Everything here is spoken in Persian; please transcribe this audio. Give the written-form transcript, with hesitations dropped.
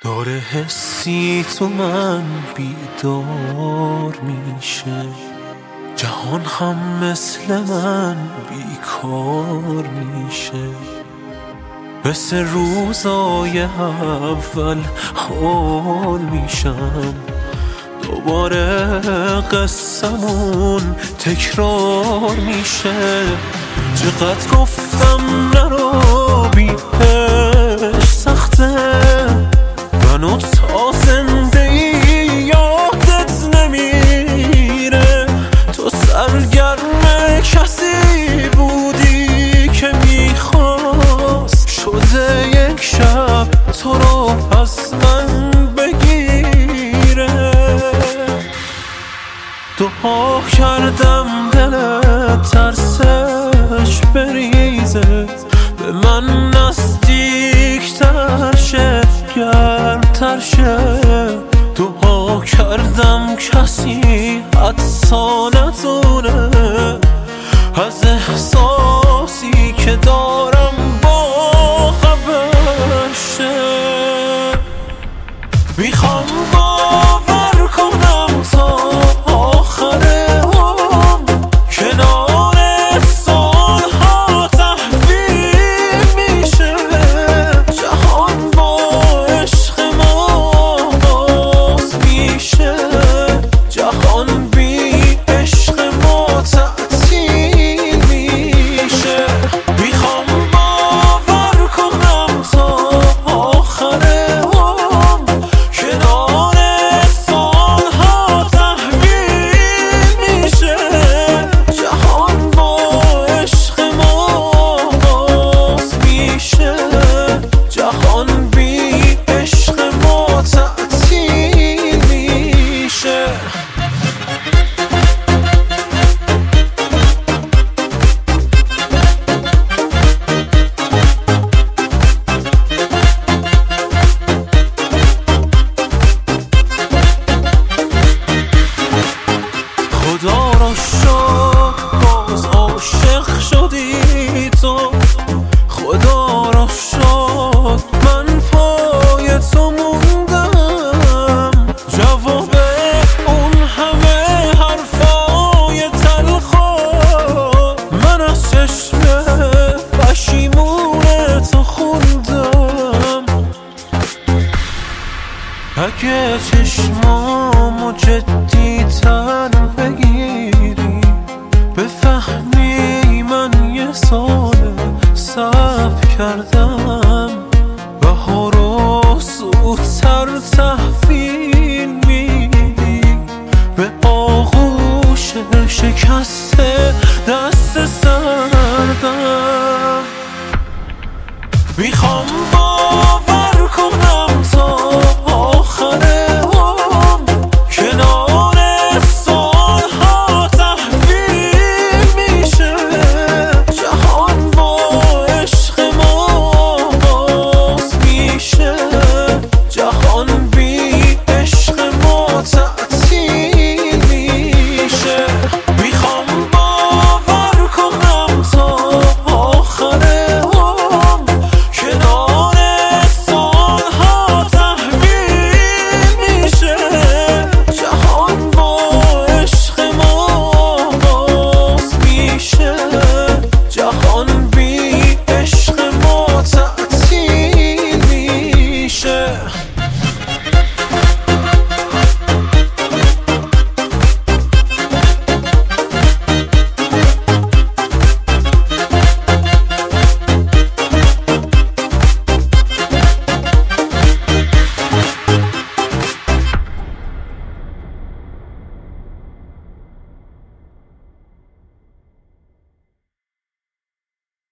داره حسی تو من بیدار میشه، جهان هم مثل من بیکار میشه. مثل روزای اول حال میشم، دوباره قصمون تکرار میشه. چقدر گفتم نرو بیش سخته، منو تا زنده ای یادت نمیره. تو سرگرم کسی بودی که میخواست، شده یک شب تو رو از من بگیره. دعا کردم دلت ترسش بریزه، به من نزدیکتر شه گرمتر شه. دعا کردم کسی حدسا ندونه از احساسی که دارم با خبر شه. میخوام باور کنم تا آخر عمر، کنار سالها تحویل میشه. جهان با عشق ما باز میشه، جهان بی عشق ما تعطیل میشه. میخوام باور کنم تا آخر عمر، کنار سالها تحویل میشه. جهان با عشق ما باز میشه، جهان بی عشق ما تعطیل میشه. خدا را شکر باز عاشق شدی تو، خدا را شکر من پای تو موندم. جواب اون همه حرفای تلخا من از چشم پشیمون تو خوندم. اگه چشمامو جدی تر بگیری، بفهمی من یه سال صبر کردم. بهارو زودتر